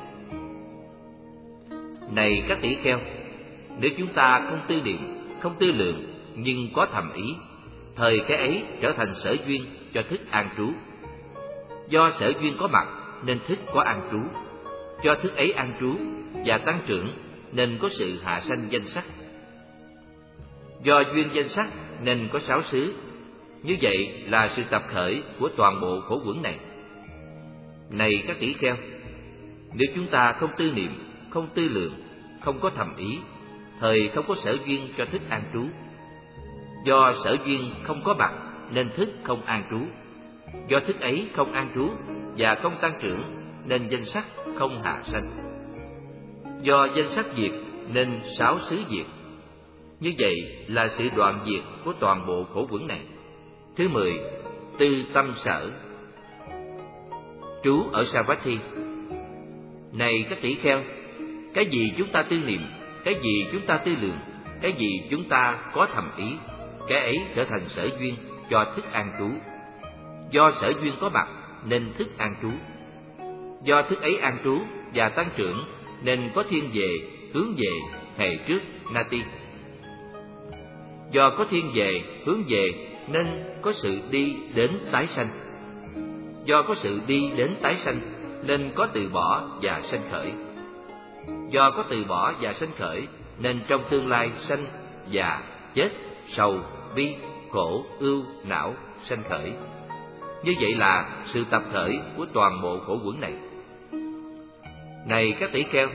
Này các tỷ kheo, nếu chúng ta không tư niệm, không tư lượng, nhưng có thầm ý, thời cái ấy trở thành sở duyên cho thức an trú. Do sở duyên có mặt nên thức có an trú. Do thức ấy an trú và tăng trưởng, nên có sự hạ sanh danh sắc. Do duyên danh sắc nên có sáu xứ. Như vậy là sự tập khởi của toàn bộ khổ uẩn này. Này các tỷ kheo, nếu chúng ta không tư niệm, không tư lượng, không có thầm ý, thời không có sở duyên cho thức an trú. Do sở duyên không có mặt nên thức không an trú. Do thức ấy không an trú và không tăng trưởng nên danh sắc không hạ sanh. Do danh sắc diệt nên sáu xứ diệt. Như vậy là sự đoạn diệt của toàn bộ khổ uẩn này. Thứ mười, tư tâm sở. Trú ở Savatthi. Này các tỷ kheo, cái gì chúng ta tư niệm, cái gì chúng ta tư lượng, cái gì chúng ta có thầm ý, cái ấy trở thành sở duyên cho thức an trú. Do sở duyên có mặt nên thức an trú. Do thức ấy an trú và tăng trưởng nên có thiên về, hướng về, hề trước, nati. Do có thiên về, hướng về nên có sự đi đến tái sanh. Do có sự đi đến tái sanh nên có từ bỏ và sanh khởi. Do có từ bỏ và sanh khởi nên trong tương lai sanh, già, chết, sầu, bi, khổ, ưu, não sanh khởi. Như vậy là sự tập khởi của toàn bộ khổ uẩn này. Này các tỷ kheo,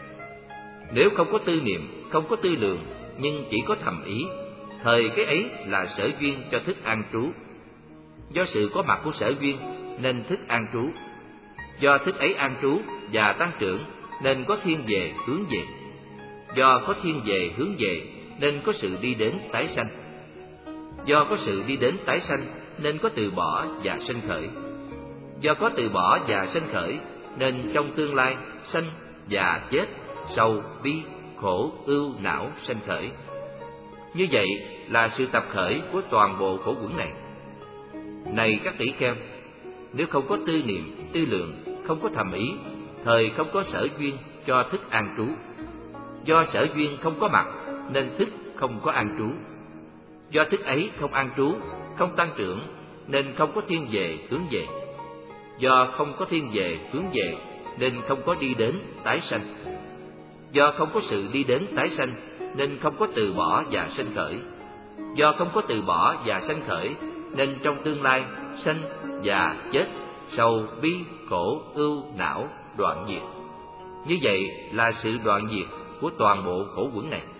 nếu không có tư niệm, không có tư lượng, nhưng chỉ có thầm ý, thời cái ấy là sở duyên cho thức an trú. Do sự có mặt của sở duyên nên thức an trú. Do thức ấy an trú và tăng trưởng nên có thiên về, hướng về. Do có thiên về, hướng về nên có sự đi đến tái sanh. Do có sự đi đến tái sanh nên có từ bỏ và sanh khởi. Do có từ bỏ và sanh khởi nên trong tương lai sanh, già, chết, sầu, bi, khổ, ưu, não sanh khởi. Như vậy là sự tập khởi của toàn bộ khổ uẩn này. Này các tỷ kheo, nếu không có tư niệm, tư lượng, không có thầm ý, thời không có sở duyên cho thức an trú. Do sở duyên không có mặt nên thức không có an trú. Do thức ấy không an trú, không tăng trưởng nên không có thiên về, hướng về. Do không có thiên về, hướng về nên không có đi đến tái sanh. Do không có sự đi đến tái sanh nên không có từ bỏ và sanh khởi. Do không có từ bỏ và sanh khởi nên trong tương lai sanh, già, chết, sầu, bi, khổ, ưu, não đoạn diệt. Như vậy là sự đoạn diệt của toàn bộ khổ uẩn này.